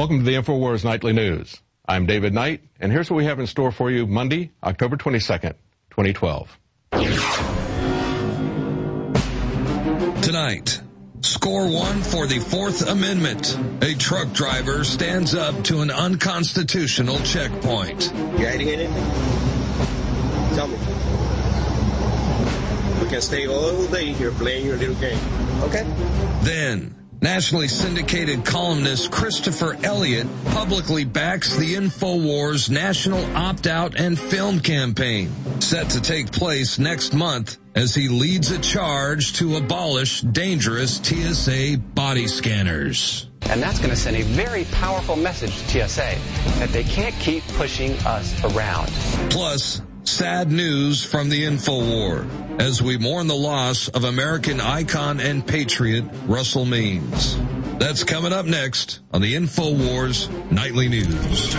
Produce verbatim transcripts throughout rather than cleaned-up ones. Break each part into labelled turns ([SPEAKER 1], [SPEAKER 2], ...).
[SPEAKER 1] Welcome to the InfoWars Nightly News. I'm David Knight, and here's what we have in store for you Monday, October twenty-second, twenty twelve.
[SPEAKER 2] Tonight, score one for the Fourth Amendment. A truck driver stands up to an unconstitutional checkpoint.
[SPEAKER 3] You hiding anything? Tell me. We can stay all day here playing your little game, okay?
[SPEAKER 2] Then, nationally syndicated columnist Christopher Elliott publicly backs the InfoWars national opt-out and film campaign, set to take place next month as he leads a charge to abolish dangerous T S A body scanners.
[SPEAKER 4] And that's going to send a very powerful message to T S A that they can't keep pushing us around.
[SPEAKER 2] Plus, sad news from the InfoWar as we mourn the loss of American icon and patriot Russell Means. That's coming up next on the InfoWars Nightly News.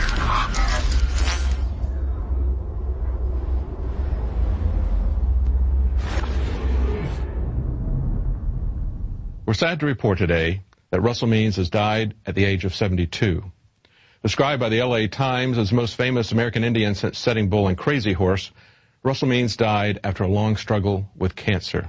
[SPEAKER 1] We're sad to report today that Russell Means has died at the age of seventy-two. Described by the L A Times as the most famous American Indian since Sitting Bull and Crazy Horse, Russell Means died after a long struggle with cancer.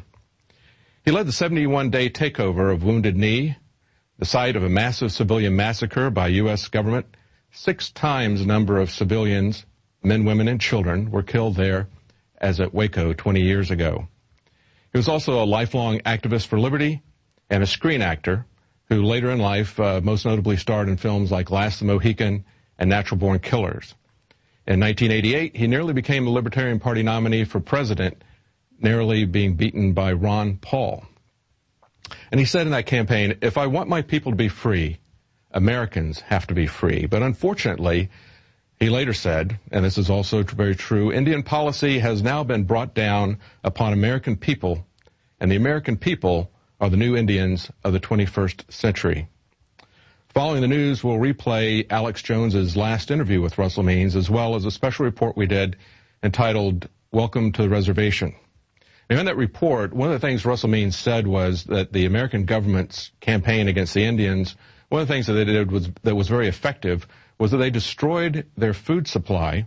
[SPEAKER 1] He led the seventy-one day takeover of Wounded Knee, the site of a massive civilian massacre by U S government. Six times the number of civilians, men, women, and children, were killed there as at Waco twenty years ago. He was also a lifelong activist for liberty and a screen actor who later in life uh, most notably starred in films like Last the Mohican and Natural Born Killers. In nineteen eighty-eight, he nearly became the Libertarian Party nominee for president, narrowly being beaten by Ron Paul. And he said in that campaign, "If I want my people to be free, Americans have to be free." But unfortunately, he later said, and this is also very true, Indian policy has now been brought down upon American people, and the American people are the new Indians of the twenty-first century. Following the news, we'll replay Alex Jones's last interview with Russell Means, as well as a special report we did entitled Welcome to the Reservation. Now, in that report, one of the things Russell Means said was that the American government's campaign against the Indians, one of the things that they did was, that was very effective was that they destroyed their food supply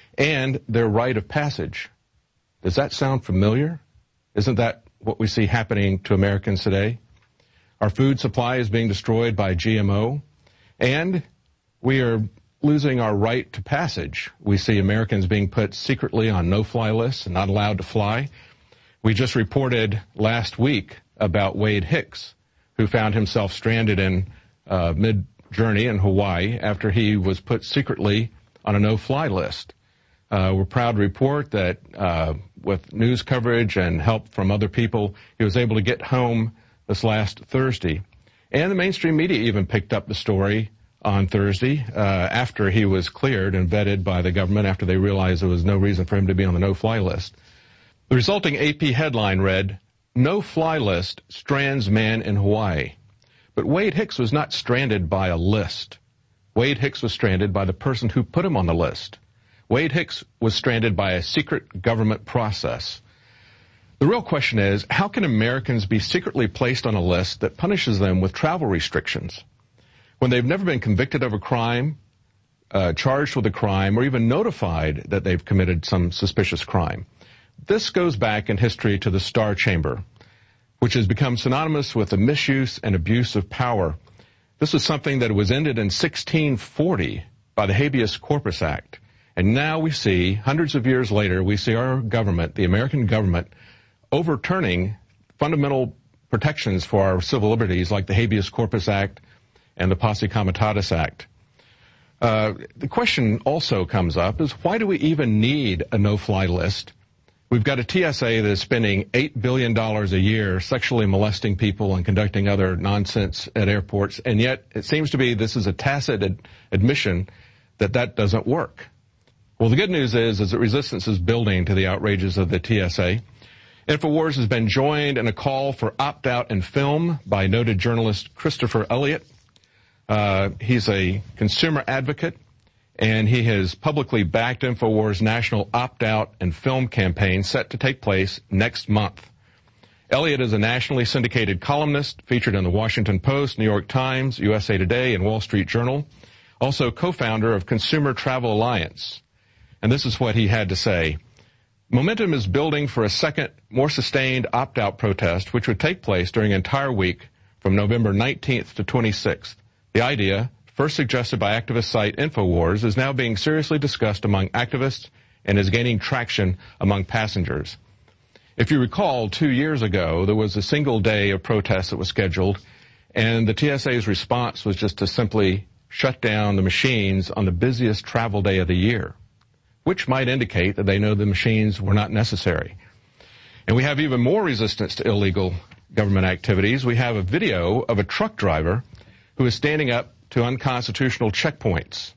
[SPEAKER 1] and their rite of passage. Does that sound familiar? Isn't that what we see happening to Americans today? Our food supply is being destroyed by G M O, and we are losing our right to passage. We see Americans being put secretly on no-fly lists and not allowed to fly. We just reported last week about Wade Hicks, who found himself stranded in uh, mid-journey in Hawaii after he was put secretly on a no-fly list. Uh, we're proud to report that uh, with news coverage and help from other people, he was able to get home this last Thursday. And the mainstream media even picked up the story on Thursday uh, after he was cleared and vetted by the government after they realized there was no reason for him to be on the no-fly list. The resulting A P headline read, "No-fly list strands man in Hawaii." But Wade Hicks was not stranded by a list. Wade Hicks was stranded by the person who put him on the list. Wade Hicks was stranded by a secret government process. The real question is, how can Americans be secretly placed on a list that punishes them with travel restrictions when they've never been convicted of a crime, uh, charged with a crime, or even notified that they've committed some suspicious crime? This goes back in history to the Star Chamber, which has become synonymous with the misuse and abuse of power. This was something that was ended in sixteen forty by the Habeas Corpus Act. And now we see, hundreds of years later, we see our government, the American government, overturning fundamental protections for our civil liberties like the Habeas Corpus Act and the Posse Comitatus Act. Uh, the question also comes up is, why do we even need a no-fly list? We've got a T S A that is spending eight billion dollars a year sexually molesting people and conducting other nonsense at airports, and yet it seems to be this is a tacit ad- admission that that doesn't work. Well, the good news is, is that resistance is building to the outrages of the T S A. InfoWars has been joined in a call for opt-out in film by noted journalist Christopher Elliott. Uh, he's a consumer advocate, and he has publicly backed InfoWars' national opt-out and film campaign set to take place next month. Elliott is a nationally syndicated columnist featured in the Washington Post, New York Times, U S A Today, and Wall Street Journal. Also co-founder of Consumer Travel Alliance. And this is what he had to say. Momentum is building for a second, more sustained opt-out protest, which would take place during an entire week from November nineteenth to twenty-sixth. The idea, first suggested by activist site InfoWars, is now being seriously discussed among activists and is gaining traction among passengers. If you recall, two years ago, there was a single day of protest that was scheduled, and the T S A's response was just to simply shut down the machines on the busiest travel day of the year, which might indicate that they know the machines were not necessary. And we have even more resistance to illegal government activities. We have a video of a truck driver who is standing up to unconstitutional checkpoints.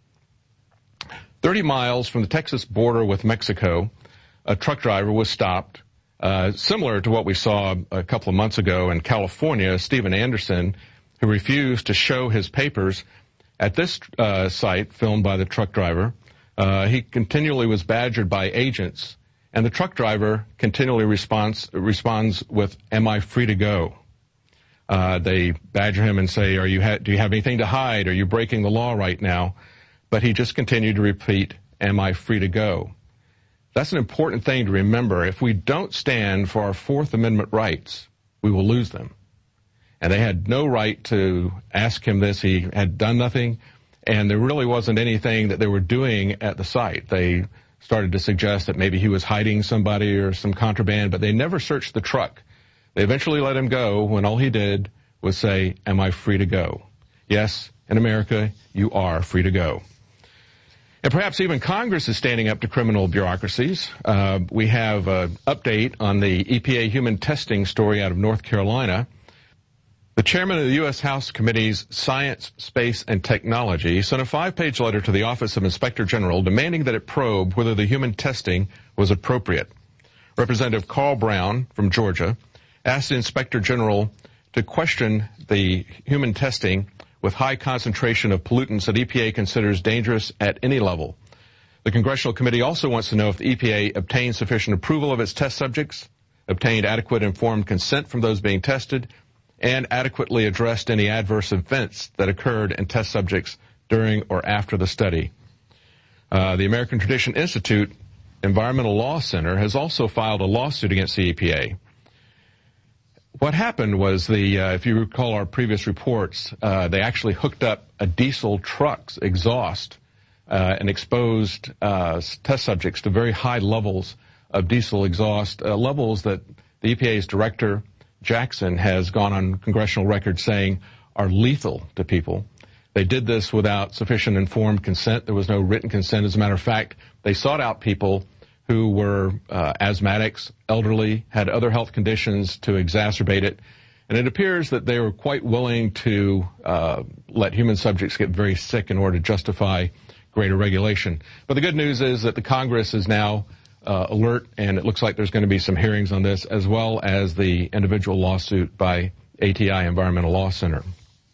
[SPEAKER 1] thirty miles from the Texas border with Mexico, a truck driver was stopped. Uh, similar to what we saw a couple of months ago in California, Stephen Anderson, who refused to show his papers at this uh, site filmed by the truck driver. Uh, he continually was badgered by agents, and the truck driver continually responds, responds with, "Am I free to go?" Uh, they badger him and say, "Are you ha- do you have anything to hide? Are you breaking the law right now?" But he just continued to repeat, "Am I free to go?" That's an important thing to remember. If we don't stand for our Fourth Amendment rights, we will lose them. And they had no right to ask him this. He had done nothing, and there really wasn't anything that they were doing at the site. They started to suggest that maybe he was hiding somebody or some contraband, but they never searched the truck. They eventually let him go when all he did was say, "Am I free to go?" Yes, in America, you are free to go. And perhaps even Congress is standing up to criminal bureaucracies. Uh, we have an update on the E P A human testing story out of North Carolina. The chairman of the U S House Committee's Science, Space, and Technology sent a five-page letter to the Office of Inspector General demanding that it probe whether the human testing was appropriate. Representative Carl Brown from Georgia asked the Inspector General to question the human testing with high concentration of pollutants that E P A considers dangerous at any level. The Congressional Committee also wants to know if the E P A obtained sufficient approval of its test subjects, obtained adequate informed consent from those being tested, and adequately addressed any adverse events that occurred in test subjects during or after the study. Uh, the American Tradition Institute Environmental Law Center has also filed a lawsuit against the E P A. What happened was, the, uh, if you recall our previous reports, uh, they actually hooked up a diesel truck's exhaust uh, and exposed uh, test subjects to very high levels of diesel exhaust, uh, levels that the E P A's director, Jackson, has gone on congressional record saying are lethal to people. They did this without sufficient informed consent. There was no written consent. As a matter of fact, they sought out people who were uh, asthmatics, elderly, had other health conditions to exacerbate it. And it appears that they were quite willing to uh, let human subjects get very sick in order to justify greater regulation. But the good news is that the Congress is now uh, alert, and it looks like there's going to be some hearings on this, as well as the individual lawsuit by A T I Environmental Law Center.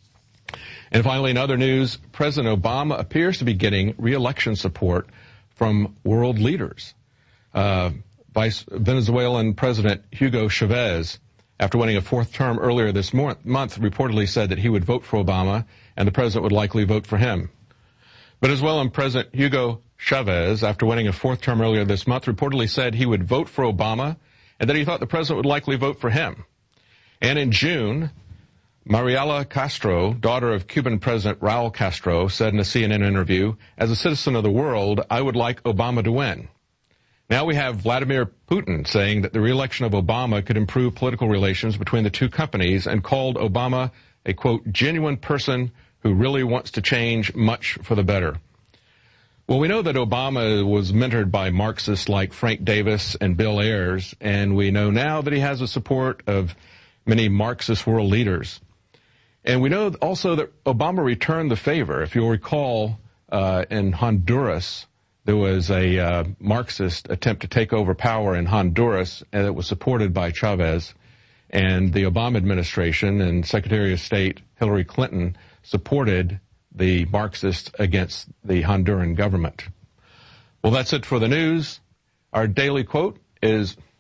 [SPEAKER 1] And finally, in other news, President Obama appears to be getting re-election support from world leaders. Uh, Vice Venezuelan President Hugo Chavez, after winning a fourth term earlier this mo- month, reportedly said that he would vote for Obama and the president would likely vote for him. Venezuelan President Hugo Chavez, after winning a fourth term earlier this month, reportedly said he would vote for Obama and that he thought the president would likely vote for him. And in June, Mariela Castro, daughter of Cuban President Raul Castro, said in a C N N interview, "As a citizen of the world, I would like Obama to win." Now we have Vladimir Putin saying that the re-election of Obama could improve political relations between the two companies and called Obama a, quote, genuine person who really wants to change much for the better. Well, we know that Obama was mentored by Marxists like Frank Davis and Bill Ayers, and we know now that he has the support of many Marxist world leaders. And we know also that Obama returned the favor. If you'll recall, uh, in Honduras, there was a uh, Marxist attempt to take over power in Honduras, and it was supported by Chavez. And the Obama administration and Secretary of State Hillary Clinton supported the Marxists against the Honduran government. Well, that's it for the news. Our daily quote is,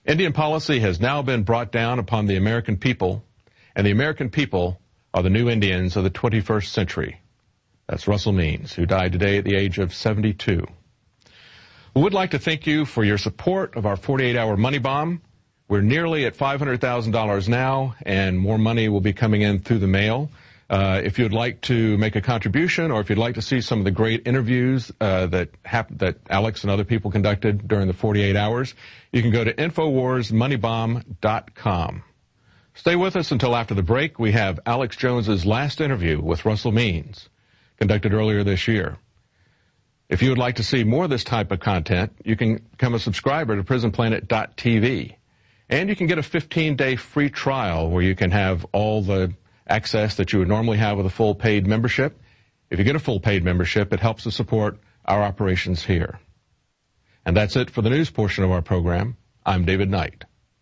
[SPEAKER 1] Indian policy has now been brought down upon the American people, and the American people are the new Indians of the twenty-first century. That's Russell Means, who died today at the age of seventy-two. We would like to thank you for your support of our forty-eight hour Money Bomb. We're nearly at five hundred thousand dollars now, and more money will be coming in through the mail. Uh, if you'd like to make a contribution, or if you'd like to see some of the great interviews uh, that hap- that Alex and other people conducted during the forty-eight hours, you can go to infowars money bomb dot com. Stay with us until after the break. We have Alex Jones's last interview with Russell Means, conducted earlier this year. If you would like to see more of this type of content, you can become a subscriber to prison planet dot t v. And you can get a fifteen day free trial where you can have all the access that you would normally have with a full paid membership. If you get a full paid membership, it helps to support our operations here. And that's it for the news portion of our program. I'm David Knight.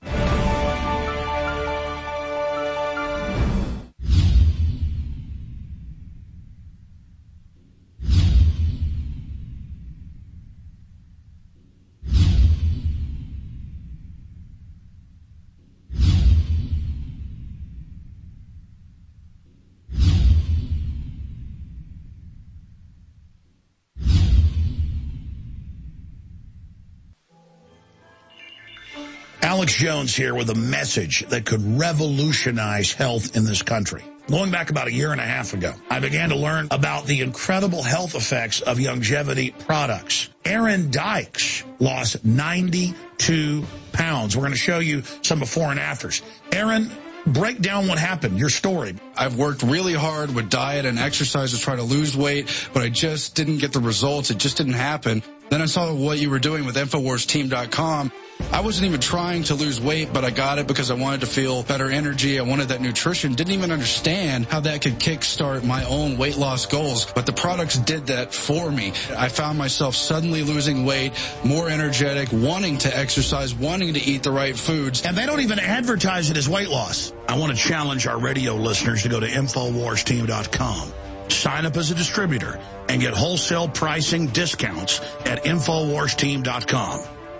[SPEAKER 5] Alex Jones here with a message that could revolutionize health in this country. Going back about a year and a half ago, I began to learn about the incredible health effects of longevity products. Aaron Dykes lost ninety-two pounds. We're going to show you some before and afters. Aaron, break down what happened, your story.
[SPEAKER 6] I've worked really hard with diet and exercise to try to lose weight, but I just didn't get the results. It just didn't happen. Then I saw what you were doing with infowars team dot com. I wasn't even trying to lose weight, but I got it because I wanted to feel better energy. I wanted that nutrition. Didn't even understand how that could kickstart my own weight loss goals, but the products did that for me. I found myself suddenly losing weight, more energetic, wanting to exercise, wanting to eat the right foods.
[SPEAKER 5] And they don't even advertise it as weight loss. I want to challenge our radio listeners to go to infowars team dot com. Sign up as a distributor and get wholesale pricing discounts at infowars team dot com.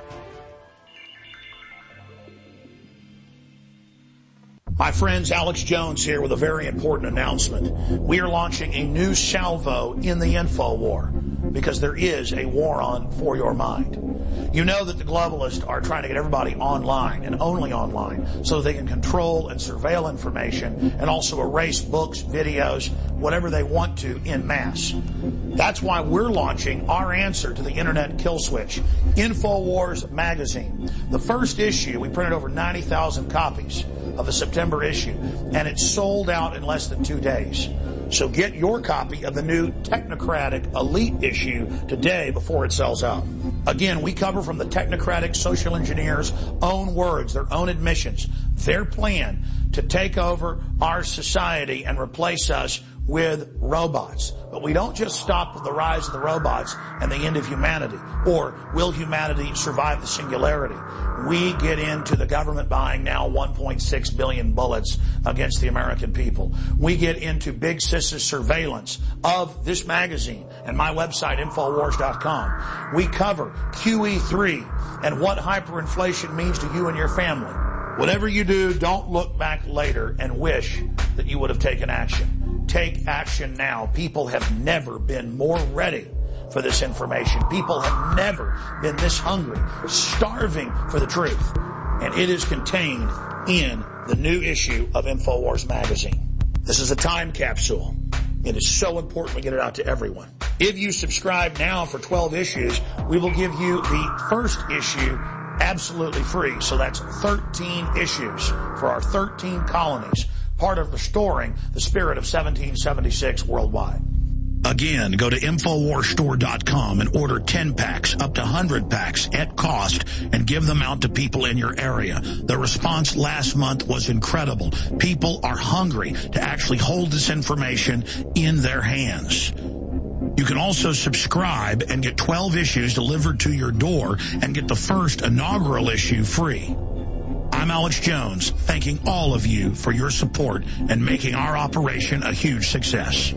[SPEAKER 5] My friends, Alex Jones here with a very important announcement. We are launching a new salvo in the InfoWar because there is a war on for your mind. You know that the globalists are trying to get everybody online and only online so they can control and surveil information and also erase books, videos, whatever they want to in mass. That's why we're launching our answer to the internet kill switch, InfoWars magazine. The first issue, we printed over ninety thousand copies of the September issue, and it's sold out in less than two days. So get your copy of the new technocratic elite issue today before it sells out. Again, we cover from the technocratic social engineers' own words, their own admissions, their plan to take over our society and replace us with robots. But we don't just stop with the rise of the robots and the end of humanity, or will humanity survive the singularity. We get into the government buying now one point six billion bullets against the American people. We get into Big Sis's surveillance of this magazine and my website, infowars dot com. We cover Q E three and what hyperinflation means to you and your family. Whatever you do, don't look back later and wish that you would have taken action. Take action now. People have never been more ready for this information. People have never been this hungry, starving for the truth. And it is contained in the new issue of InfoWars magazine. This is a time capsule. It is so important we get it out to everyone. If you subscribe now for twelve issues, we will give you the first issue absolutely free. So that's thirteen issues for our thirteen colonies, part of restoring the spirit of seventeen seventy-six worldwide. Again, go to infowars store dot com and order ten packs, up to one hundred packs at cost, and give them out to people in your area. The response last month was incredible. People are hungry to actually hold this information in their hands. You can also subscribe and get twelve issues delivered to your door and get the first inaugural issue free. I'm Alex Jones, thanking all of you for your support and making our operation a huge success.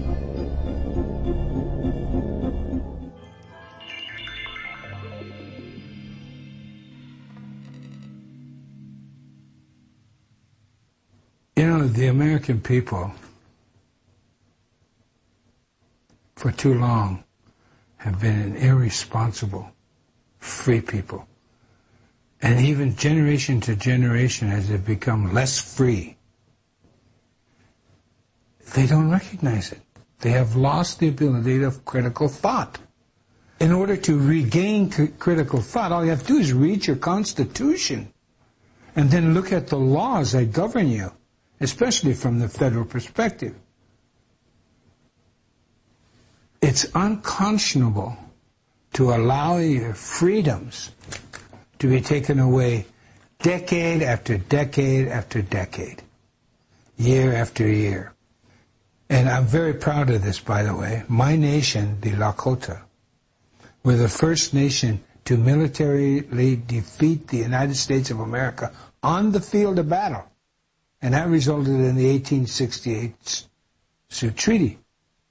[SPEAKER 7] know, the American people, for too long, have been an irresponsible, free people. And even generation to generation, as they've become less free, they don't recognize it. They have lost the ability of critical thought. In order to regain c- critical thought, all you have to do is read your Constitution and then look at the laws that govern you, especially from the federal perspective. It's unconscionable to allow your freedoms to be taken away decade after decade after decade, year after year. And I'm very proud of this, by the way. My nation, the Lakota, were the first nation to militarily defeat the United States of America on the field of battle. And that resulted in the eighteen sixty-eight Sioux Treaty.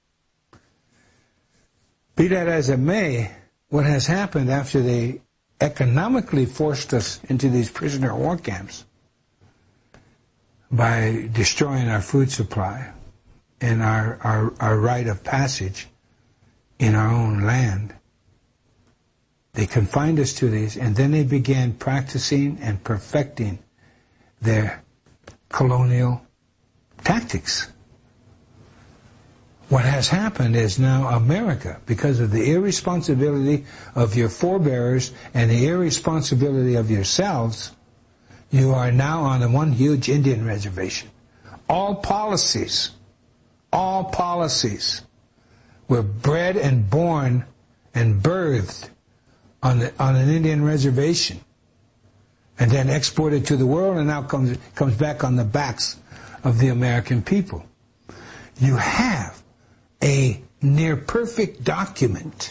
[SPEAKER 7] Be that as it may, what has happened after they economically forced us into these prisoner of war camps by destroying our food supply and our, our, our right of passage in our own land, they confined us to these, and then they began practicing and perfecting their colonial tactics. What has happened is now America, because of the irresponsibility of your forebears and the irresponsibility of yourselves, you are now on the one huge Indian reservation. All policies, all policies were bred and born and birthed on, the, on an Indian reservation and then exported to the world, and now comes, comes back on the backs of the American people. You have a near-perfect document.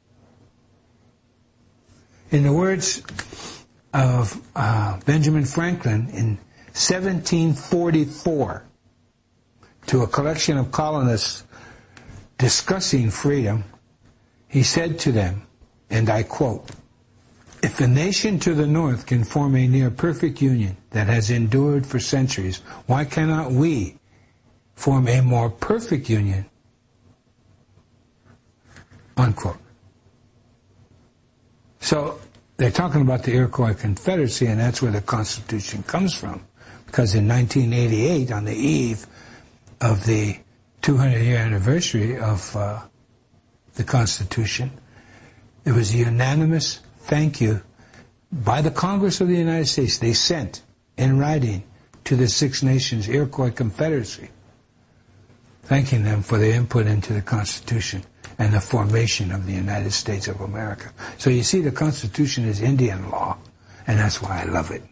[SPEAKER 7] In the words of uh, Benjamin Franklin in seventeen forty-four, to a collection of colonists discussing freedom, he said to them, and I quote, "If a nation to the north can form a near-perfect union that has endured for centuries, why cannot we form a more perfect union?" Unquote. So they're talking about the Iroquois Confederacy, and that's where the Constitution comes from. Because in nineteen eighty-eight, on the eve of the two hundred year anniversary of uh, the Constitution, there was a unanimous thank you by the Congress of the United States. They sent in writing to the Six Nations Iroquois Confederacy, thanking them for their input into the Constitution and the formation of the United States of America. So you see, the Constitution is Indian law, and that's why I love it.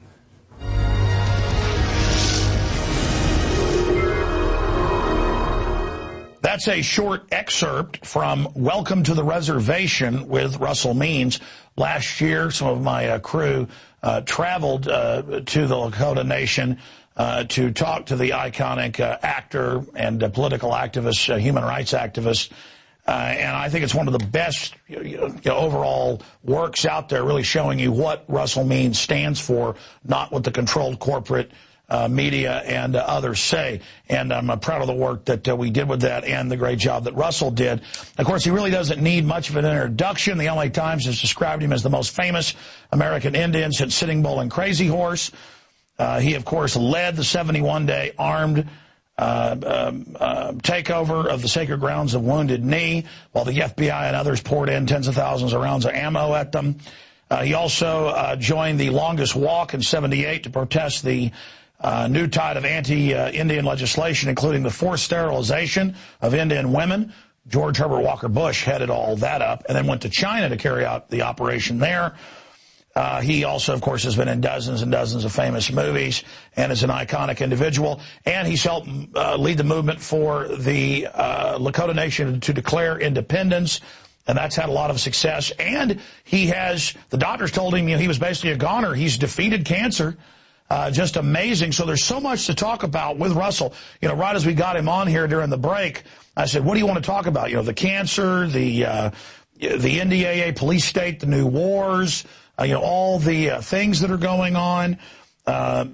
[SPEAKER 5] That's a short excerpt from Welcome to the Reservation with Russell Means. Last year, some of my uh, crew uh, traveled uh, to the Lakota Nation uh, to talk to the iconic uh, actor and uh, political activist, uh, human rights activist. Uh, and I think it's one of the best you know, overall works out there, really showing you what Russell Means stands for, not what the controlled corporate uh, media and uh, others say. And I'm uh, proud of the work that uh, we did with that and the great job that Russell did. Of course, he really doesn't need much of an introduction. The L A Times has described him as the most famous American Indian since Sitting Bull and Crazy Horse. Uh, he, of course, led the seventy-one day armed Uh, um, uh, takeover of the sacred grounds of Wounded Knee, while the F B I and others poured in tens of thousands of rounds of ammo at them. Uh, he also uh, joined the longest walk in seventy-eight to protest the uh, new tide of anti-Indian legislation, including the forced sterilization of Indian women. George Herbert Walker Bush headed all that up and then went to China to carry out the operation there. Uh, he also, of course, has been in dozens and dozens of famous movies and is an iconic individual. And he's helped uh, lead the movement for the uh, Lakota Nation to declare independence, and that's had a lot of success. And he has, the doctors told him, you know, he was basically a goner. He's defeated cancer. Uh, just amazing. So there's so much to talk about with Russell. You know, right as we got him on here during the break, I said, what do you want to talk about? You know, the cancer, the, uh, the N D A A police state, the new wars, Uh, you know, all the uh, things that are going on. Uh,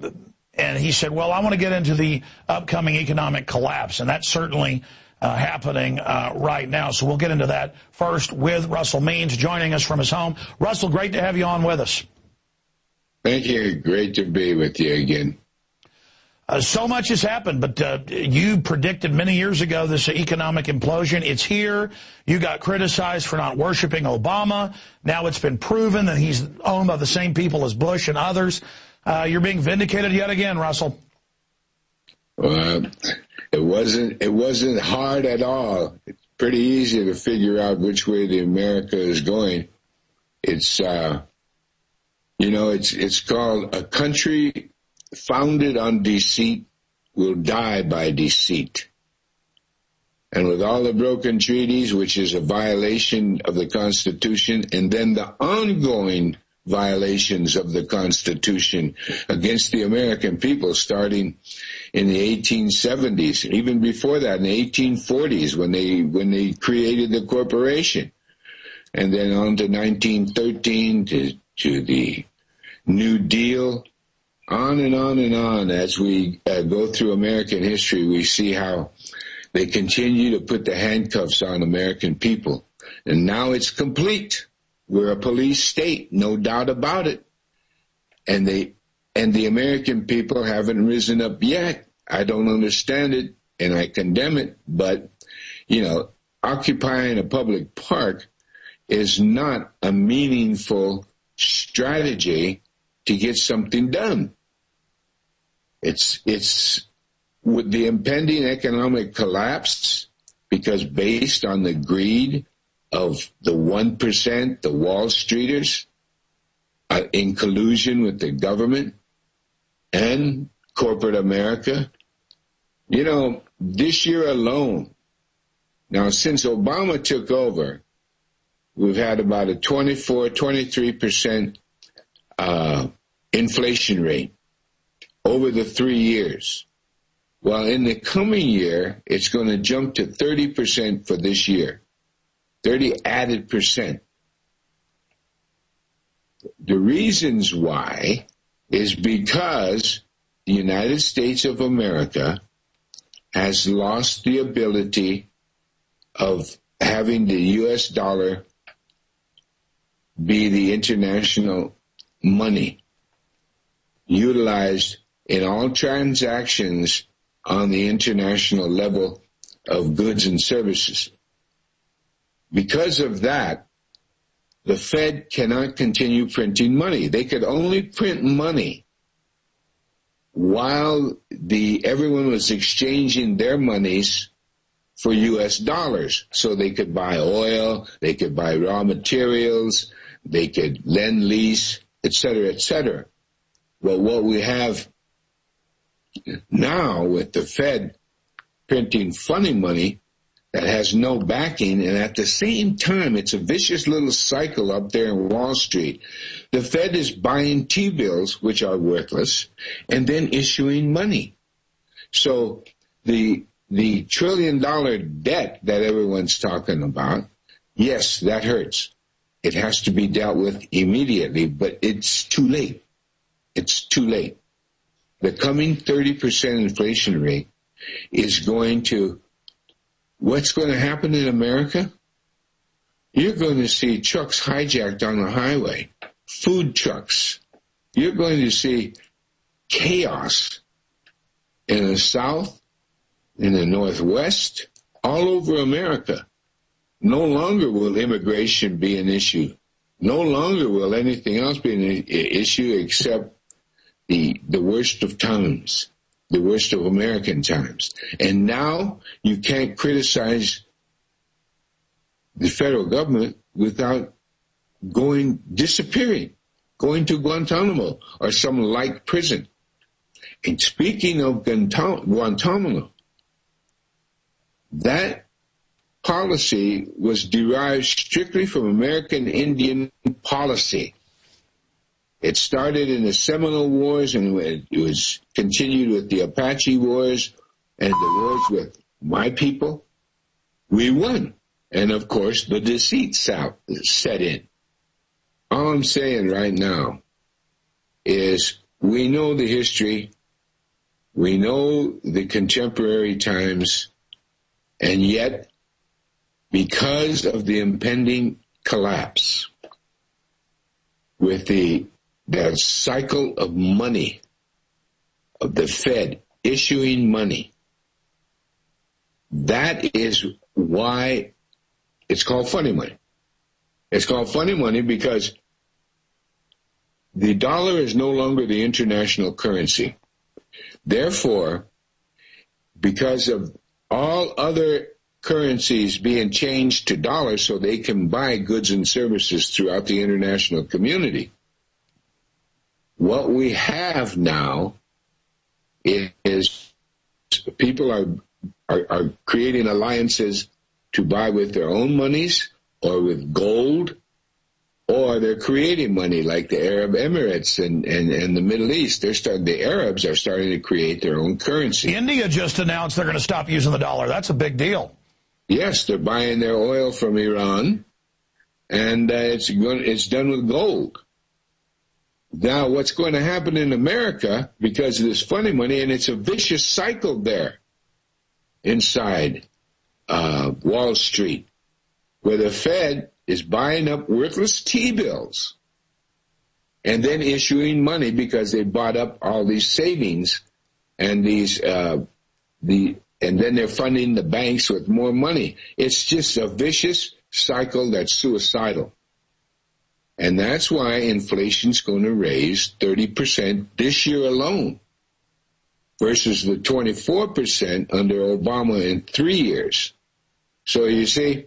[SPEAKER 5] And he said, well, I want to get into the upcoming economic collapse, and that's certainly uh, happening uh, right now. So we'll get into that first with Russell Means joining us from his home. Russell, great to have you on with us.
[SPEAKER 8] Thank you. Great to be with you again.
[SPEAKER 5] Uh, so much has happened, but uh, you predicted many years ago this economic implosion. It's here. You got criticized for not worshiping Obama. Now it's been proven that he's owned by the same people as Bush and others. Uh, you're being vindicated yet again, Russell.
[SPEAKER 8] Well, it wasn't, it wasn't hard at all. It's pretty easy to figure out which way the America is going. It's, uh, you know, it's, it's called a country founded on deceit will die by deceit. And with all the broken treaties, which is a violation of the Constitution, and then the ongoing violations of the Constitution against the American people, starting in the eighteen seventies, even before that, in the eighteen forties, when they, when they created the corporation, and then on to nineteen thirteen, to, to the New Deal, on and on and on. As we uh, go through American history, we see how they continue to put the handcuffs on American people. And now it's complete. We're a police state, no doubt about it. And they, and the American people haven't risen up yet. I don't understand it, and I condemn it. But, you know, occupying a public park is not a meaningful strategy to get something done. It's, it's with the impending economic collapse, because based on the greed of the one percent, the Wall Streeters, uh, in collusion with the government and corporate America. You know, this year alone, now since Obama took over, we've had about a twenty-four, twenty-three percent uh, inflation rate over the three years. Well, in the coming year, it's going to jump to thirty percent for this year. thirty added percent. The reasons why is because the United States of America has lost the ability of having the U S dollar be the international money utilized in all transactions on the international level of goods and services. Because of that, the Fed cannot continue printing money. They could only print money while the everyone was exchanging their monies for U S dollars. So they could buy oil, they could buy raw materials, they could lend, lease, et cetera, et cetera. Well, what we have now with the Fed printing funny money that has no backing, and at the same time, it's a vicious little cycle up there in Wall Street. The Fed is buying T-bills, which are worthless, and then issuing money. So the the trillion-dollar debt that everyone's talking about, yes, that hurts. It has to be dealt with immediately, but it's too late. It's too late. The coming thirty percent inflation rate is going to, what's going to happen in America? You're going to see trucks hijacked on the highway, food trucks. You're going to see chaos in the South, in the Northwest, all over America. No longer will immigration be an issue. No longer will anything else be an issue except the, the worst of times, the worst of American times. And now you can't criticize the federal government without going, disappearing, going to Guantanamo or some like prison. And speaking of Guantanamo, that policy was derived strictly from American Indian policy. It started in the Seminole Wars, and it was continued with the Apache Wars and the wars with my people. We won. And, of course, the deceit set in. All I'm saying right now is we know the history We know the contemporary times, and yet, because of the impending collapse, with the, the cycle of money, of the Fed issuing money, that is why it's called funny money. It's called funny money because the dollar is no longer the international currency. Therefore, because of all other currencies being changed to dollars so they can buy goods and services throughout the international community, what we have now is people are, are, are creating alliances to buy with their own monies or with gold, or they're creating money like the Arab Emirates and, and, and the Middle East. They're starting, the Arabs are starting to create their own currency.
[SPEAKER 5] India just announced they're going to stop using the dollar. That's a big deal.
[SPEAKER 8] Yes, they're buying their oil from Iran, and uh, it's going, it's done with gold. Now, what's going to happen in America, because of this funny money, and it's a vicious cycle there inside uh, Wall Street, where the Fed is buying up worthless T-bills and then issuing money because they bought up all these savings and these uh, the and then they're funding the banks with more money. It's just a vicious cycle that's suicidal. And that's why inflation's going to raise thirty percent this year alone versus the twenty-four percent under Obama in three years. So you see,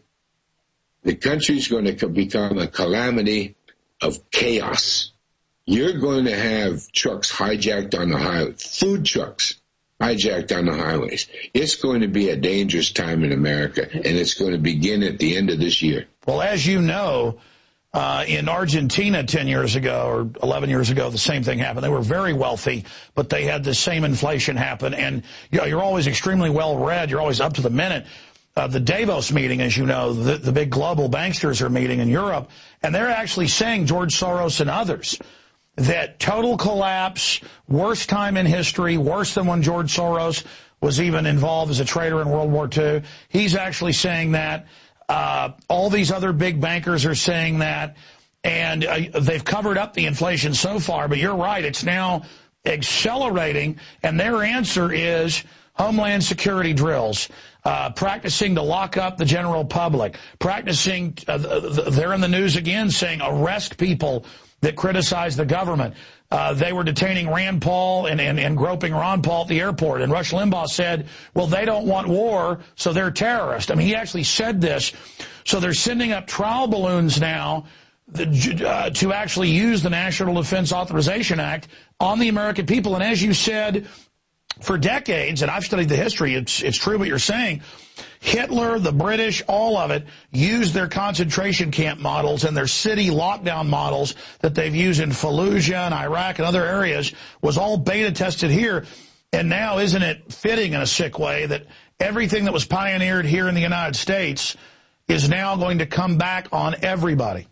[SPEAKER 8] the country's going to become a calamity of chaos. You're going to have trucks hijacked on the highway, food trucks hijacked on the highways. It's going to be a dangerous time in America, and it's going to begin at the end of this year.
[SPEAKER 5] Well, as you know, uh, in Argentina ten years ago or eleven years ago, the same thing happened. They were very wealthy, but they had the same inflation happen. And you know, you're always extremely well read. You're always up to the minute. Uh, the Davos meeting, as you know, the, the big global banksters are meeting in Europe, and they're actually saying, George Soros and others, that total collapse, worst time in history, worse than when George Soros was even involved as a trader in World War Two. He's actually saying that. Uh, all these other big bankers are saying that, and uh, they've covered up the inflation so far, but you're right, it's now accelerating, and their answer is Homeland Security drills. Uh, practicing to lock up the general public, practicing, uh, they're in the news again saying arrest people that criticize the government. Uh, they were detaining Rand Paul and, and, and groping Ron Paul at the airport. And Rush Limbaugh said, well, they don't want war, so they're terrorists. I mean, he actually said this. So they're sending up trial balloons now the, uh, to actually use the National Defense Authorization Act on the American people. And as you said, for decades, and I've studied the history, it's, it's true what you're saying, Hitler, the British, all of it, used their concentration camp models and their city lockdown models that they've used in Fallujah and Iraq and other areas, was all beta tested here. And now, isn't it fitting in a sick way that everything that was pioneered here in the United States is now going to come back on everybody?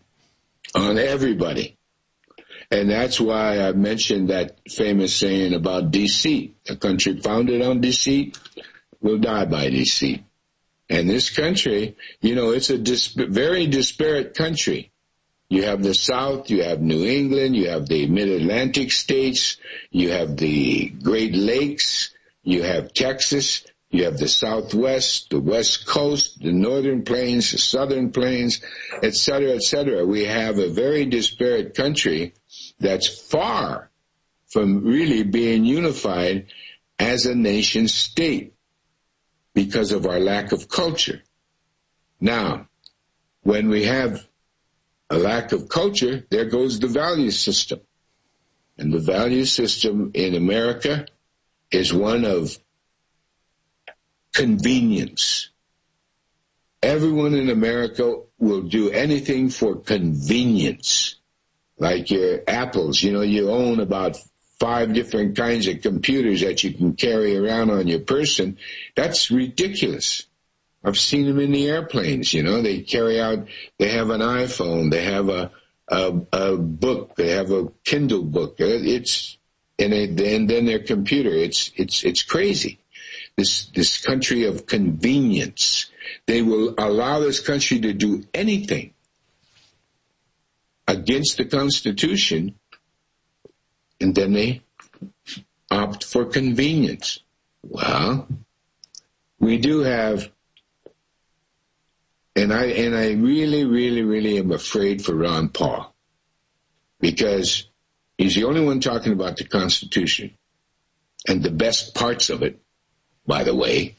[SPEAKER 8] On everybody. And that's why I mentioned that famous saying about deceit. A country founded on deceit will die by deceit. And this country, you know, it's a dis- very disparate country. You have the South, you have New England, you have the Mid-Atlantic states, you have the Great Lakes, you have Texas, you have the Southwest, the West Coast, the Northern Plains, the Southern Plains, et cetera, et cetera. We have a very disparate country that's far from really being unified as a nation state because of our lack of culture. Now, when we have a lack of culture, there goes the value system. And the value system in America is one of convenience. Everyone in America will do anything for convenience. Like your Apples, you know, you own about five different kinds of computers that you can carry around on your person. That's ridiculous. I've seen them in the airplanes, you know, they carry out, they have an iPhone, they have a, a, a book, they have a Kindle book. It's, and, it, and then their computer. It's it's it's crazy. This this country of convenience. They will allow this country to do anything against the Constitution, and then they opt for convenience. Well, we do have, and I and I really, really, really am afraid for Ron Paul, because he's the only one talking about the Constitution and the best parts of it, by the way.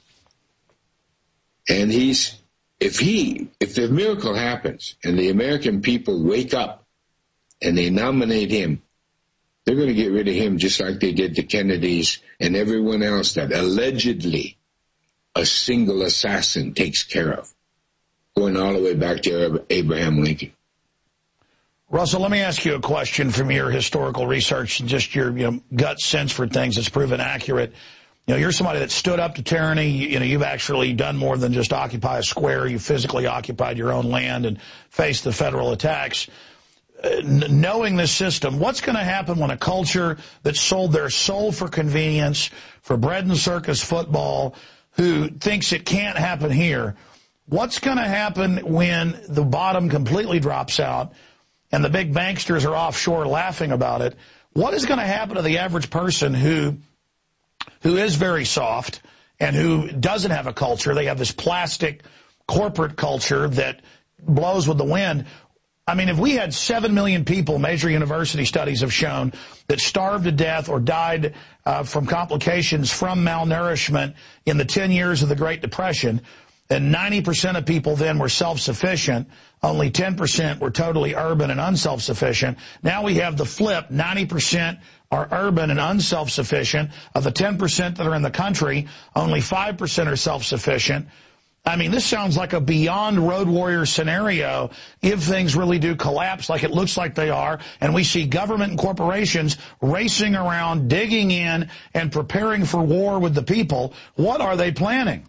[SPEAKER 8] And he's, if he, if the miracle happens and the American people wake up and they nominate him, they're going to get rid of him just like they did the Kennedys and everyone else that allegedly a single assassin takes care of, going all the way back to Abraham Lincoln.
[SPEAKER 5] Russell, let me ask you a question from your historical research and just your you know, gut sense for things that's proven accurate. You know, you're somebody that stood up to tyranny. You, you know, you've actually done more than just occupy a square. You physically occupied your own land and faced the federal attacks. Uh, knowing this system, what's going to happen when a culture that sold their soul for convenience, for bread and circus football, who thinks it can't happen here, what's going to happen when the bottom completely drops out and the big banksters are offshore laughing about it? What is going to happen to the average person who who is very soft and who doesn't have a culture? They have this plastic corporate culture that blows with the wind. I mean, if we had seven million people, major university studies have shown, that starved to death or died uh, from complications from malnourishment in the ten years of the Great Depression, and ninety percent of people then were self-sufficient, only ten percent were totally urban and unself-sufficient. Now we have the flip, ninety percent are urban and unself-sufficient. Of the ten percent that are in the country, only five percent are self-sufficient. I mean, this sounds like a beyond Road Warrior scenario if things really do collapse like it looks like they are, and we see government and corporations racing around, digging in, and preparing for war with the people. What are they planning?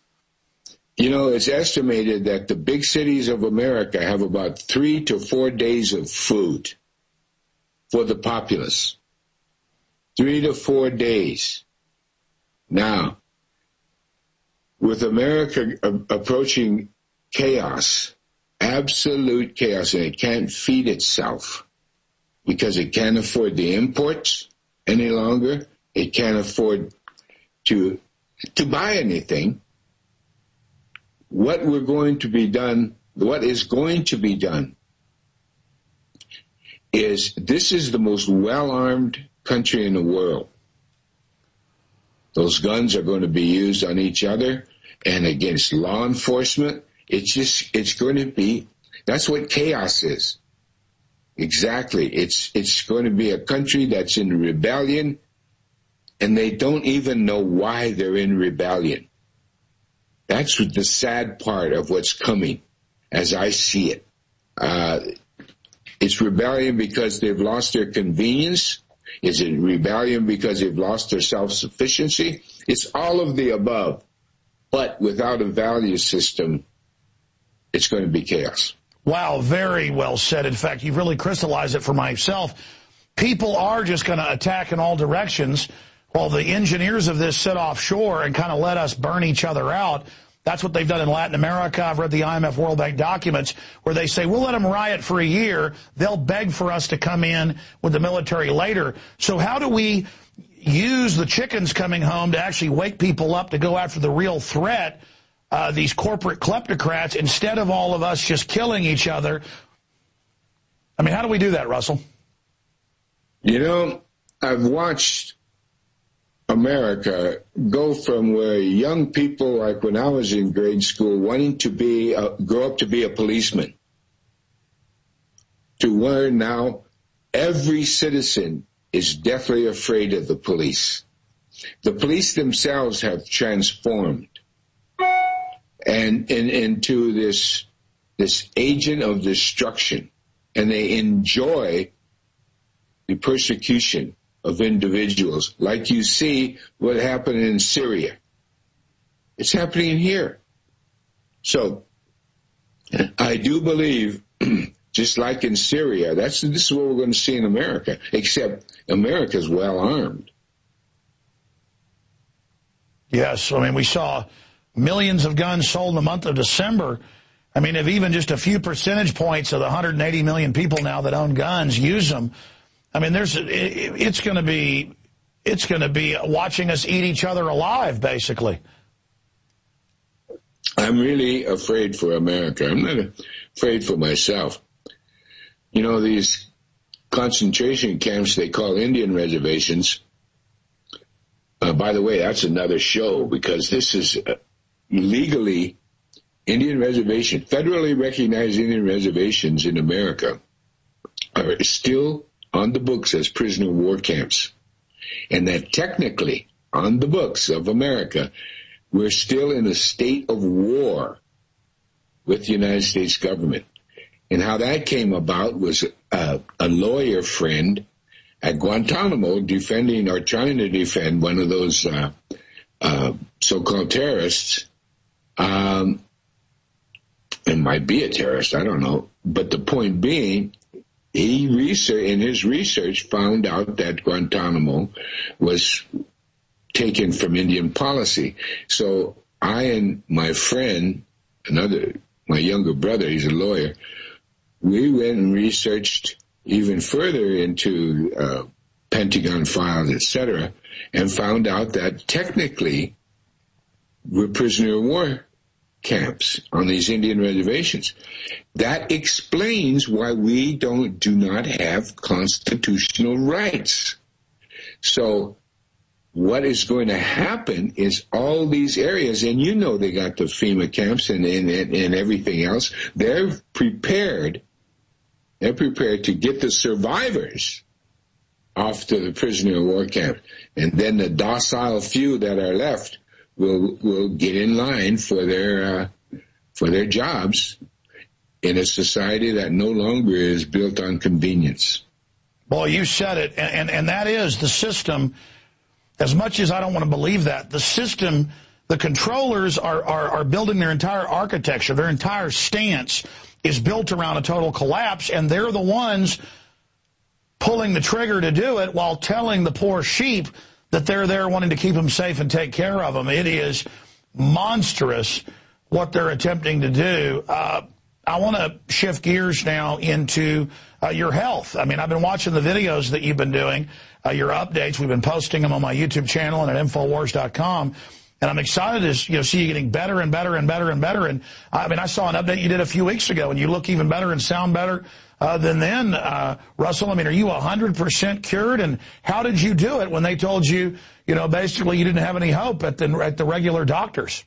[SPEAKER 8] You know, it's estimated that the big cities of America have about three to four days of food for the populace. Three to four days. Now, with America approaching chaos, absolute chaos, and it can't feed itself because it can't afford the imports any longer. It can't afford to to buy anything. What we're going to be done, what is going to be done is, this is the most well-armed country in the world. Those guns are going to be used on each other and against law enforcement. It's just, it's going to be, that's what chaos is. Exactly. It's, it's going to be a country that's in rebellion, and they don't even know why they're in rebellion. That's the sad part of what's coming, as I see it. Uh, it's rebellion because they've lost their convenience. Is it rebellion because they've lost their self-sufficiency? It's all of the above. But without a value system, it's going to be chaos.
[SPEAKER 5] Wow, very well said. In fact, you've really crystallized it for myself. People are just going to attack in all directions while the engineers of this sit offshore and kind of let us burn each other out. That's what they've done in Latin America. I've read the I M F World Bank documents where they say, we'll let them riot for a year. They'll beg for us to come in with the military later. So how do we use the chickens coming home to actually wake people up to go after the real threat, uh, these corporate kleptocrats, instead of all of us just killing each other? I mean, how do we do that, Russell?
[SPEAKER 8] You know, I've watched America go from where young people, like when I was in grade school, wanting to be, uh, grow up to be a policeman, to where now every citizen is deathly afraid of the police. The police themselves have transformed and, and into this, this agent of destruction, and they enjoy the persecution of individuals, like you see what happened in Syria. It's happening here. So I do believe just like in Syria. That's this is what we're going to see in America, except America's well armed.
[SPEAKER 5] Yes, I mean, we saw millions of guns sold in the month of December. I mean, if even just a few percentage points of the one hundred eighty million people now that own guns use them, I mean, there's it, it's going to be it's going to be watching us eat each other alive, basically.
[SPEAKER 8] I'm really afraid for America. I'm not afraid for myself. You know, these concentration camps they call Indian reservations. Uh, by the way, that's another show, because this is uh, legally Indian reservation, federally recognized Indian reservations in America are still on the books as prisoner of war camps. And that technically, on the books of America, we're still in a state of war with the United States government. And how that came about was a, a lawyer friend at Guantanamo defending or trying to defend one of those uh, uh, so-called terrorists. Um, it might be a terrorist, I don't know. But the point being, he research in his research found out that Guantanamo was taken from Indian policy. So I and my friend, another, my younger brother, he's a lawyer, we went and researched even further into uh, Pentagon files, et cetera, and found out that technically we're prisoner of war camps on these Indian reservations. That explains why we don't do not have constitutional rights. So what is going to happen is all these areas, and you know they got the FEMA camps and, and, and everything else, they're prepared, they're prepared to get the survivors off to the prisoner of war camp. And then the docile few that are left will will get in line for their uh, for their jobs in a society that no longer is built on convenience.
[SPEAKER 5] Boy, you said it, and, and, and that is the system. As much as I don't want to believe that, the system, the controllers are, are, are building their entire architecture, their entire stance is built around a total collapse, and they're the ones pulling the trigger to do it while telling the poor sheep that they're there wanting to keep them safe and take care of them. It is monstrous what they're attempting to do. Uh, I want to shift gears now into uh, your health. I mean, I've been watching the videos that you've been doing, uh, your updates. We've been posting them on my YouTube channel and at Infowars dot com. And I'm excited to you know, see you getting better and better and better and better. And I mean, I saw an update you did a few weeks ago, and you look even better and sound better uh, than then. Uh, Russell, I mean, are you one hundred percent cured? And how did you do it when they told you, you know, basically you didn't have any hope at the, at the regular doctors?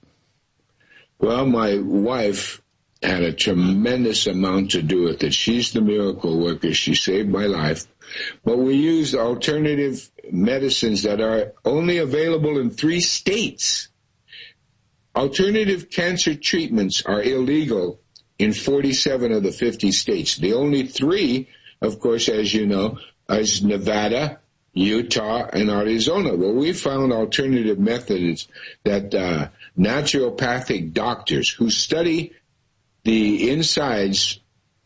[SPEAKER 8] Well, my wife had a tremendous amount to do with it. She's the miracle worker. She saved my life. But we used alternative medicines that are only available in three states. Alternative cancer treatments are illegal in forty-seven of the fifty states. The only three, of course, as you know, is Nevada, Utah, and Arizona. Well, we found alternative methods that uh, naturopathic doctors who study the insides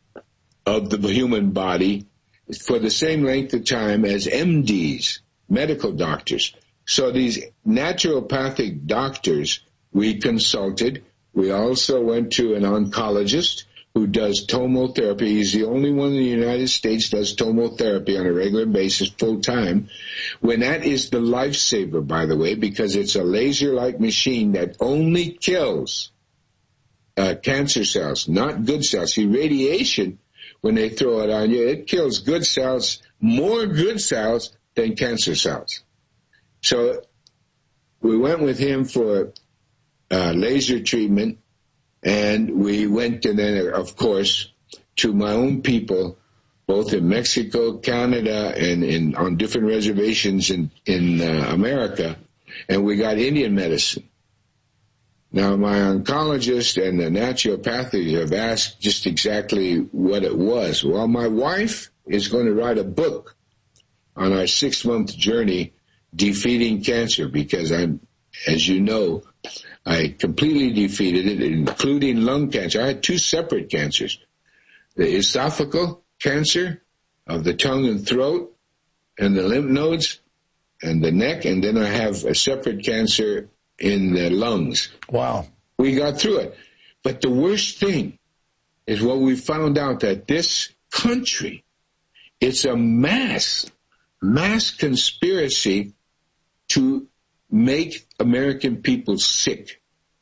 [SPEAKER 8] of the human body for the same length of time as M Ds, medical doctors. So these naturopathic doctors we consulted. We also went to an oncologist who does tomotherapy. He's the only one in the United States does tomotherapy on a regular basis, full time. When that is the lifesaver, by the way, because it's a laser-like machine that only kills uh, cancer cells, not good cells. See, radiation, when they throw it on you, it kills good cells, more good cells than cancer cells. So we went with him for uh, laser treatment, and we went and then, of course, to my own people, both in Mexico, Canada, and in, on different reservations in, in uh, America, and we got Indian medicine. Now, my oncologist and the naturopathy have asked just exactly what it was. Well, my wife is going to write a book on our six-month journey defeating cancer, because I'm, as you know, I completely defeated it, including lung cancer. I had two separate cancers. the esophageal cancer of the tongue and throat and the lymph nodes and the neck, and then I have a separate cancer in the lungs.
[SPEAKER 5] Wow.
[SPEAKER 8] We got through it. But the worst thing is what we found out, that this country, it's a mass, mass conspiracy to make American people sick.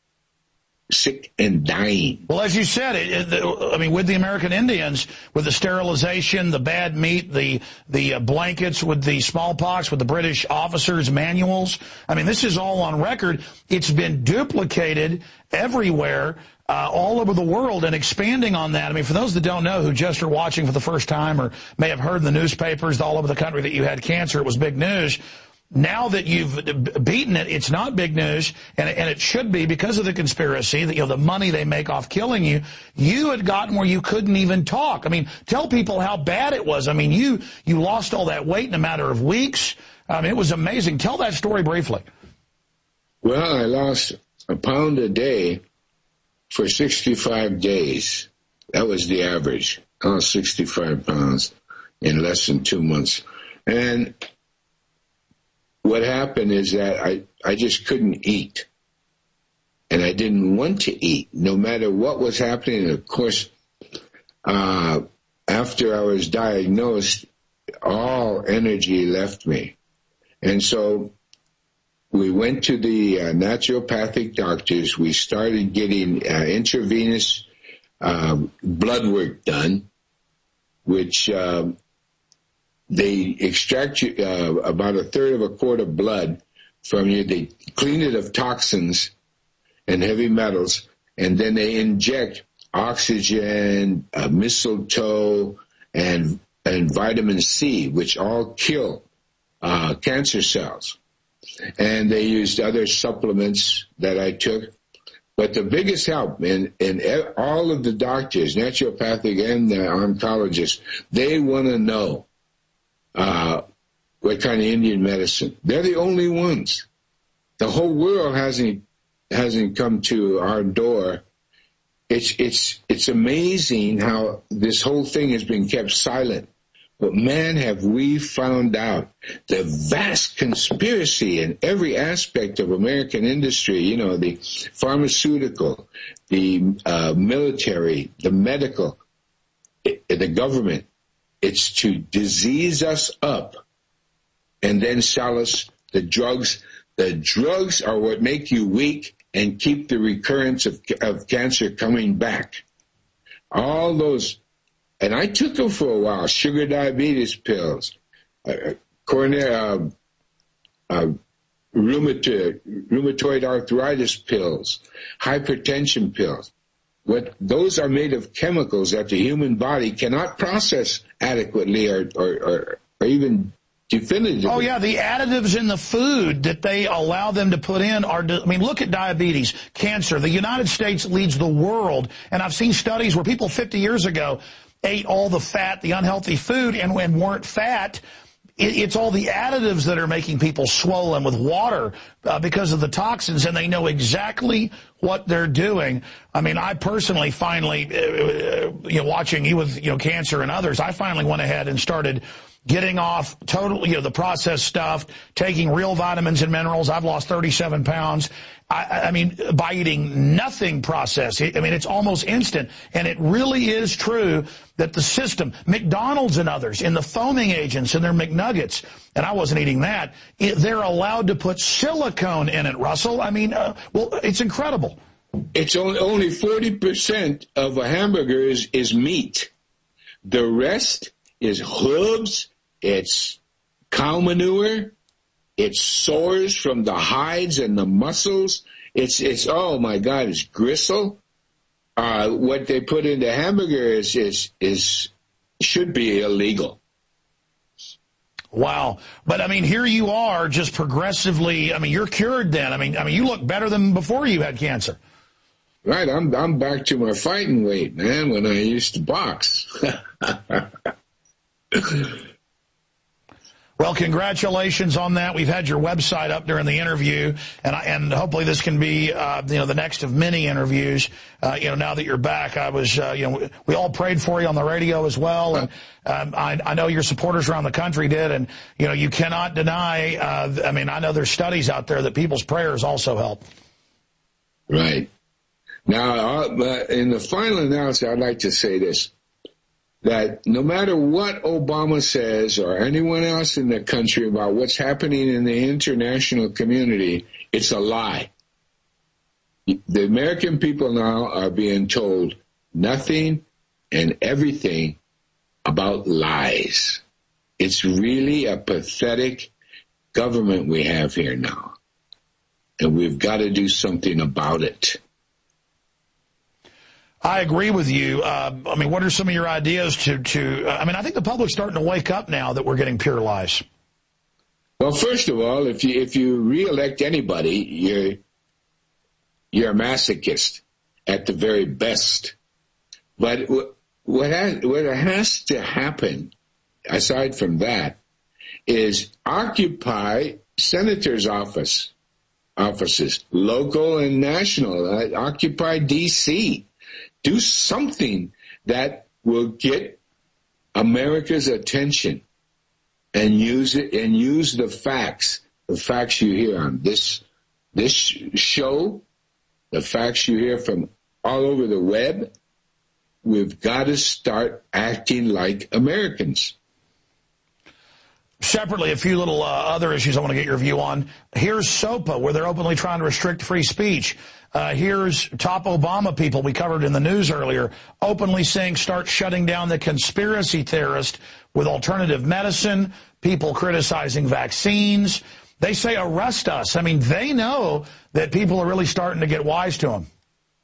[SPEAKER 8] Sick and dying.
[SPEAKER 5] Well, as you said, it, it, I mean, with the American Indians, with the sterilization, the bad meat, the the uh, blankets, with the smallpox, with the British officers' manuals. I mean, this is all on record. It's been duplicated everywhere, uh, all over the world, and expanding on that. I mean, for those that don't know, who just are watching for the first time or may have heard in the newspapers all over the country that you had cancer, it was big news. Now that you've beaten it, it's not big news, and, and it should be because of the conspiracy, that, you know, the money they make off killing you. You had gotten where you couldn't even talk. I mean, tell people how bad it was. I mean, you, you lost all that weight in a matter of weeks. I mean, it was amazing. Tell that story briefly.
[SPEAKER 8] Well, I lost a pound a day for sixty-five days. That was the average. I lost sixty-five pounds in less than two months. And what happened is that I, I just couldn't eat. And I didn't want to eat, no matter what was happening. And of course, uh, after I was diagnosed, all energy left me. And so we went to the uh, naturopathic doctors. We started getting uh, intravenous uh, blood work done, which uh, they extract you, uh, about a third of a quart of blood from you. They clean it of toxins and heavy metals, and then they inject oxygen, uh, mistletoe, and and vitamin C, which all kill uh, cancer cells. And they used other supplements that I took. But the biggest help in, in all of the doctors, naturopathic and the oncologists, they want to know uh, what kind of Indian medicine. They're the only ones. The whole world hasn't hasn't come to our door. It's it's it's amazing how this whole thing has been kept silent. But man, have we found out the vast conspiracy in every aspect of American industry, you know, the pharmaceutical, the uh, military, the medical, the government. It's to disease us up and then sell us the drugs. The drugs are what make you weak and keep the recurrence of, of cancer coming back. All those. And I took them for a while, sugar diabetes pills, uh, coronary, uh, uh, rheumatoid, rheumatoid arthritis pills, hypertension pills. What those are made of chemicals that the human body cannot process adequately or, or, or, or even definitively.
[SPEAKER 5] Oh, yeah, the additives in the food that they allow them to put in are, I mean, look at diabetes, cancer. The United States leads the world, and I've seen studies where people fifty years ago ate all the fat, the unhealthy food, and when weren't fat, it, it's all the additives that are making people swollen with water uh, because of the toxins, and they know exactly what they're doing. I mean, I personally finally, uh, you know, watching you with, you know, cancer and others, I finally went ahead and started getting off totally, you know, the processed stuff, taking real vitamins and minerals. I've lost thirty-seven pounds. I, I mean, by eating nothing processed. I mean, it's almost instant. And it really is true that the system, McDonald's and others, in the foaming agents in their McNuggets, and I wasn't eating that, it, they're allowed to put silicone in it, Russell. I mean, uh, well, it's incredible.
[SPEAKER 8] It's only, only forty percent of a hamburger is, is meat. The rest is hooves, it's cow manure, it's sores from the hides and the muscles. It's, it's, oh my God, it's gristle. Uh, what they put into hamburger is, is, is, should be illegal.
[SPEAKER 5] Wow. But I mean, here you are just progressively, I mean, you're cured then. I mean, I mean, you look better than before you had cancer.
[SPEAKER 8] Right. I'm, I'm back to my fighting weight, man, when I used to box.
[SPEAKER 5] Well, congratulations on that. We've had your website up during the interview, and I, and hopefully this can be, uh, you know, the next of many interviews. Uh, you know, now that you're back, I was, uh, you know, we all prayed for you on the radio as well, and um, I, I know your supporters around the country did, and you know, you cannot deny. Uh, I mean, I know there's studies out there that people's prayers also help.
[SPEAKER 8] Right. Now, uh, in the final analysis, I'd like to say this. That no matter what Obama says or anyone else in the country about what's happening in the international community, it's a lie. The American people now are being told nothing and everything about lies. It's really a pathetic government we have here now, and we've got to do something about it.
[SPEAKER 5] I agree with you. Uh, I mean, what are some of your ideas to, to uh, I mean, I think the public's starting to wake up now that we're getting pure lies.
[SPEAKER 8] Well, first of all, if you, if you reelect anybody, you're, you're a masochist at the very best. But what, what has, what has to happen, aside from that, is occupy senators' office, offices, local and national, uh, occupy D C Do something that will get America's attention and use it and use the facts, the facts you hear on this this show, the facts you hear from all over the web. We've got to start acting like Americans.
[SPEAKER 5] Separately, a few little uh, other issues I want to get your view on. Here's SOPA, where they're openly trying to restrict free speech. Uh, here's top Obama people we covered in the news earlier, openly saying start shutting down the conspiracy theorist with alternative medicine, people criticizing vaccines. They say arrest us. I mean, they know that people are really starting to get wise to them.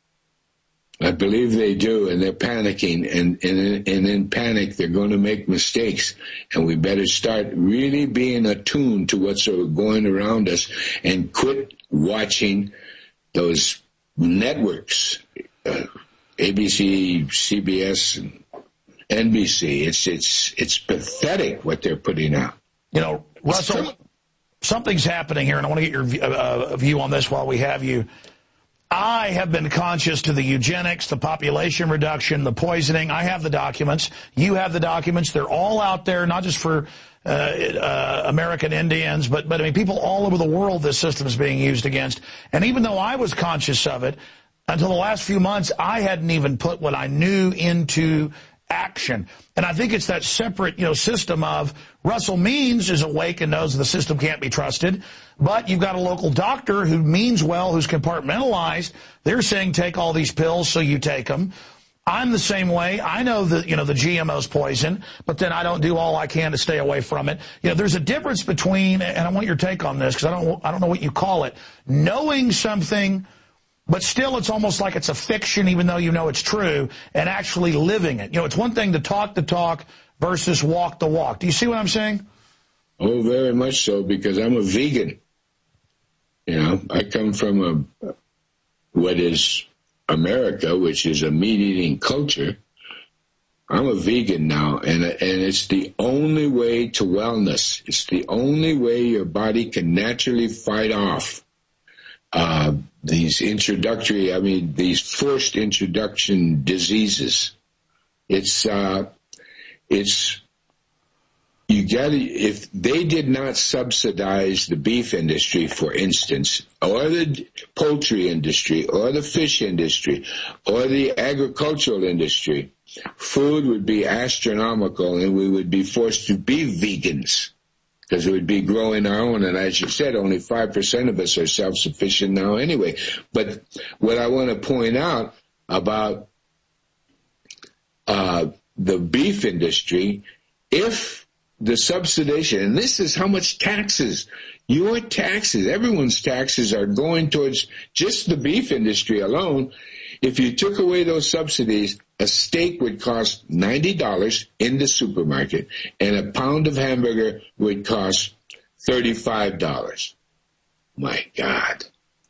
[SPEAKER 8] I believe they do, and they're panicking, and, and, and in panic they're going to make mistakes, and we better start really being attuned to what's going around us and quit watching those networks, uh, A B C, C B S, and N B C. It's, it's, it's pathetic what they're putting out.
[SPEAKER 5] You know, Russell, something's happening here, and I want to get your uh, view on this while we have you. I have been conscious to the eugenics, the population reduction, the poisoning. I have the documents. You have the documents. They're all out there, not just for uh, uh, American Indians, but, but I mean, people all over the world this system is being used against. And even though I was conscious of it, until the last few months, I hadn't even put what I knew into action. And I think it's that separate, you know, system of Russell Means is awake and knows the system can't be trusted, but you've got a local doctor who means well, who's compartmentalized. They're saying take all these pills, so you take them. I'm the same way. I know that, you know, the G M O's poison, but then I don't do all I can to stay away from it. You know, there's a difference between, and I want your take on this because I don't, I don't know what you call it, knowing something, but still it's almost like it's a fiction even though you know it's true, and actually living it. You know, it's one thing to talk the talk versus walk the walk. Do you see what I'm saying?
[SPEAKER 8] Oh, very much so, because I'm a vegan. You know, I come from a what is America, which is a meat-eating culture. I'm a vegan now, and and it's the only way to wellness. It's the only way your body can naturally fight off uh, these introductory, I mean, these first introduction diseases. It's, uh, it's, you gotta, if they did not subsidize the beef industry, for instance, or the poultry industry, or the fish industry, or the agricultural industry, food would be astronomical, and we would be forced to be vegans. Because it would be growing our own, and as you said, only five percent of us are self-sufficient now anyway. But what I want to point out about uh, the beef industry, if the subsidization, and this is how much taxes, your taxes, everyone's taxes are going towards just the beef industry alone. If you took away those subsidies, a steak would cost ninety dollars in the supermarket, and a pound of hamburger would cost thirty-five dollars. My God.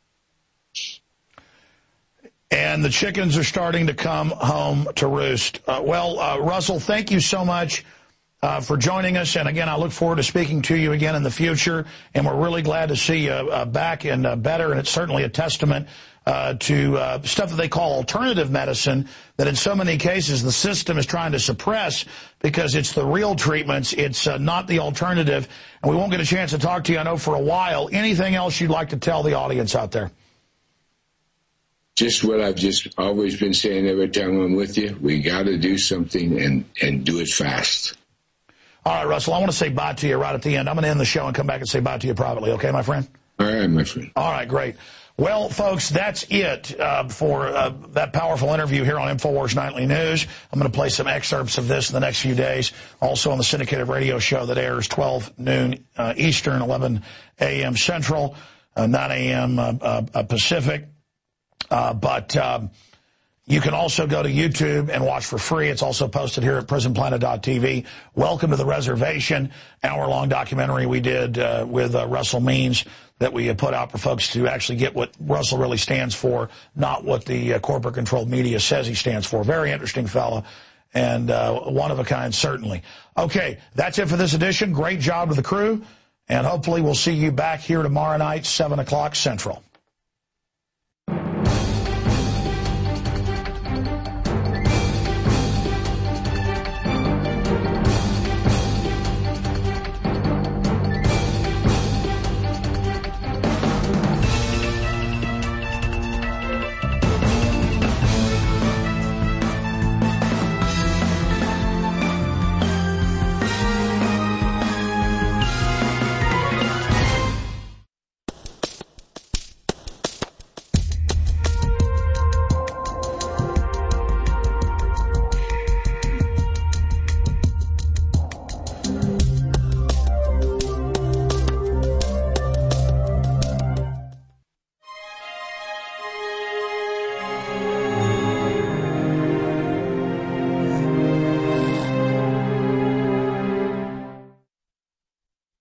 [SPEAKER 5] And the chickens are starting to come home to roost. Uh, well, uh, Russell, thank you so much. uh, for joining us. And again, I look forward to speaking to you again in the future. And we're really glad to see you uh, back and uh, better. And it's certainly a testament uh, to uh, stuff that they call alternative medicine that in so many cases the system is trying to suppress because it's the real treatments. It's uh, not the alternative. And we won't get a chance to talk to you, I know, for a while. Anything else you'd like to tell the audience out there?
[SPEAKER 8] Just what I've just always been saying every time I'm with you. We got to do something and, and do it fast.
[SPEAKER 5] All right, Russell, I want to say bye to you right at the end. I'm going to end the show and come back and say bye to you privately. Okay, my friend?
[SPEAKER 8] All right, my friend.
[SPEAKER 5] All right, great. Well, folks, that's it uh, for uh, that powerful interview here on InfoWars Nightly News. I'm going to play some excerpts of this in the next few days. Also on the syndicated radio show that airs twelve noon uh, Eastern, eleven a m Central, uh, nine a m Uh, uh, Pacific. Uh, but um, you can also go to YouTube and watch for free. It's also posted here at prison planet dot t v. Welcome to the Reservation, hour-long documentary we did uh, with uh, Russell Means that we put out for folks to actually get what Russell really stands for, not what the uh, corporate-controlled media says he stands for. Very interesting fellow and uh, one of a kind, certainly. Okay, that's it for this edition. Great job to the crew, and hopefully we'll see you back here tomorrow night, seven o'clock Central.